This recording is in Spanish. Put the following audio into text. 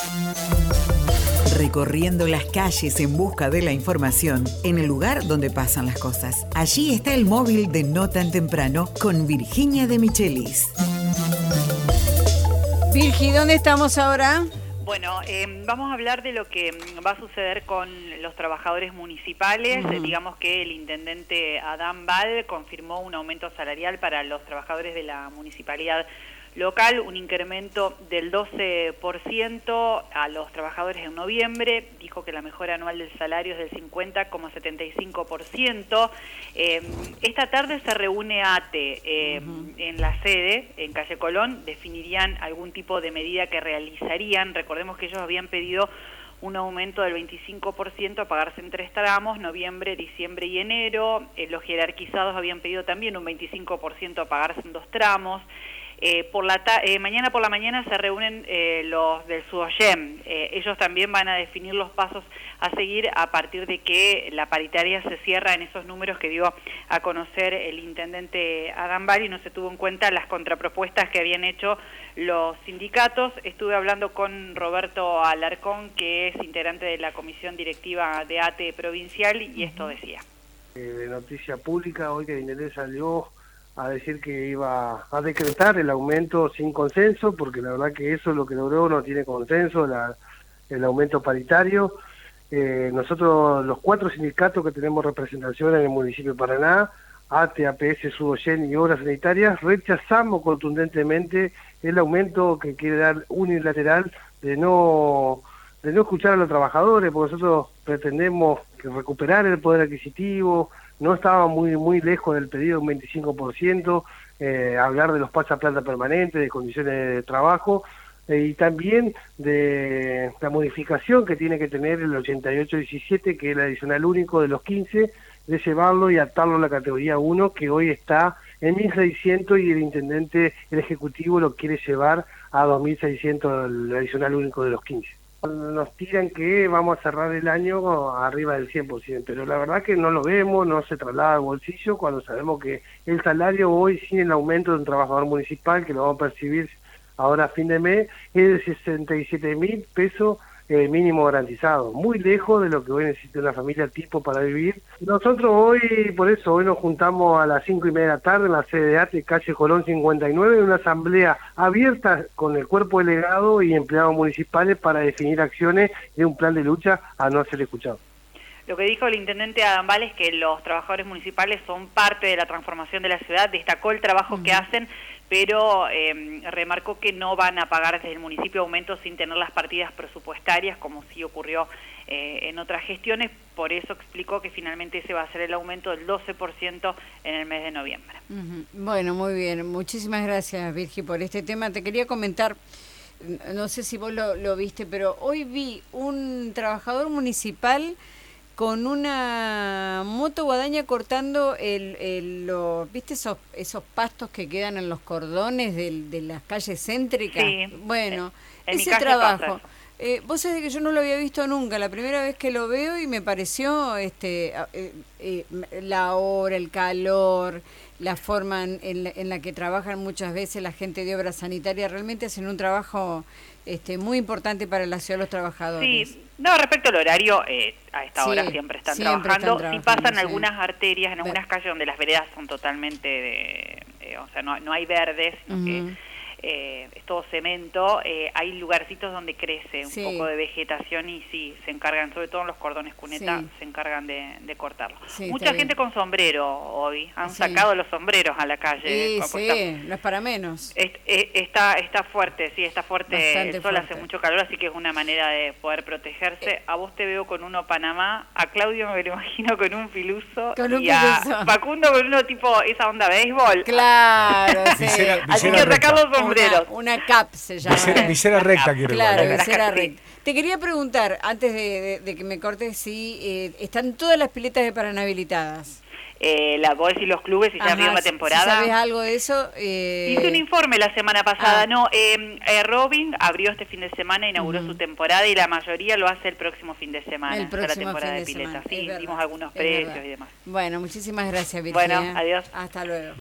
Recorriendo las calles en busca de la información, en el lugar donde pasan las cosas. Allí está el móvil de No Tan Temprano con Virginia de Michelis. Virgi, ¿dónde estamos ahora? Bueno, vamos a hablar de lo que va a suceder con los trabajadores municipales. Digamos que el intendente Adán Bal confirmó un aumento salarial para los trabajadores de la municipalidad local, un incremento del 12% a los trabajadores en noviembre. Dijo que la mejora anual del salario es del 50,75%. Esta tarde se reúne ATE en la sede, en Calle Colón. Definirían algún tipo de medida que realizarían. Recordemos que ellos habían pedido un aumento del 25% a pagarse en 3 tramos, noviembre, diciembre y enero. Los jerarquizados habían pedido también un 25% a pagarse en 2 tramos. Mañana por la mañana se reúnen los del SUOYEM. Ellos también van a definir los pasos a seguir a partir de que la paritaria se cierra en esos números que dio a conocer el intendente Adán Bal, y no se tuvo en cuenta las contrapropuestas que habían hecho los sindicatos. Estuve hablando con Roberto Alarcón, que es integrante de la comisión directiva de ATE provincial, y esto decía. De noticia pública, hoy que el intendente salió a decir que iba a decretar el aumento sin consenso, porque la verdad que eso es lo que logró, no tiene consenso, el aumento paritario. Nosotros, los 4 sindicatos que tenemos representación en el municipio de Paraná, ATE, APS, SUOYEM y Obras Sanitarias, rechazamos contundentemente el aumento que quiere dar unilateral de no escuchar a los trabajadores, porque nosotros pretendemos recuperar el poder adquisitivo. No estaba muy lejos del pedido de un 25%, hablar de los pasaplata permanentes, de condiciones de trabajo, y también de la modificación que tiene que tener el 8817, que es el adicional único de los 15, de llevarlo y atarlo a la categoría 1, que hoy está en 1.600, y el intendente, el ejecutivo, lo quiere llevar a 2.600, el adicional único de los 15. Nos tiran que vamos a cerrar el año arriba del 100%, pero la verdad que no lo vemos, no se traslada al bolsillo, cuando sabemos que el salario hoy, sin el aumento de un trabajador municipal, que lo vamos a percibir ahora a fin de mes, es de 67.000 pesos mínimo garantizado, muy lejos de lo que hoy necesita una familia tipo para vivir. Nosotros hoy, por eso, hoy nos juntamos a las 5:30 de la tarde en la sede de ATE, calle Colón 59, en una asamblea abierta con el cuerpo delegado y empleados municipales para definir acciones de un plan de lucha a no ser escuchado. Lo que dijo el intendente Adán Bal es que los trabajadores municipales son parte de la transformación de la ciudad, destacó el trabajo que hacen, pero remarcó que no van a pagar desde el municipio aumentos sin tener las partidas presupuestarias, como sí ocurrió en otras gestiones. Por eso explicó que finalmente ese va a ser el aumento del 12% en el mes de noviembre. Bueno, muy bien. Muchísimas gracias, Virgi, por este tema. Te quería comentar, no sé si vos lo viste, pero hoy vi un trabajador municipal con una moto guadaña cortando ¿viste esos pastos que quedan en los cordones de las calles céntricas? Sí. Bueno, en ese mi calle trabajo. pasa Vos sabés que yo no lo había visto nunca, la primera vez que lo veo, y me pareció la hora, el calor, la forma en la que trabajan muchas veces la gente de Obras Sanitarias. Realmente hacen un trabajo muy importante para la ciudad, los trabajadores. Sí, no, respecto al horario, a esta hora siempre están trabajando. Sí pasan algunas arterias, en algunas calles donde las veredas son totalmente o sea, no hay verdes, sino que es todo cemento. Hay lugarcitos donde crece un poco de vegetación, y sí, se encargan, sobre todo en los cordones cuneta, se encargan de cortarlo. Mucha gente con sombrero hoy, han sacado los sombreros a la calle. No es para menos. Está fuerte, está fuerte. Bastante el sol fuerte. hace mucho calor, así que es una manera de poder protegerse. A vos te veo con uno Panamá, a Claudio me lo imagino con un filuso, a Facundo con uno tipo esa onda béisbol. Claro, sí. Así que sacar los sombreros. Una cap se llama. Visera recta, quiero Claro, igual, visera recta. Te quería preguntar, antes de que me cortes, si están todas las piletas de Paraná habilitadas. Vos decís los clubes, y ya abrieron la temporada. ¿Sabes algo de eso? Hice un informe la semana pasada. Robin abrió este fin de semana, inauguró su temporada, y la mayoría lo hace el próximo fin de semana. El próximo la temporada fin de de piletas. semana. Sí, dimos algunos precios y demás. Bueno, muchísimas gracias, Virginia. Bueno, adiós. Hasta luego.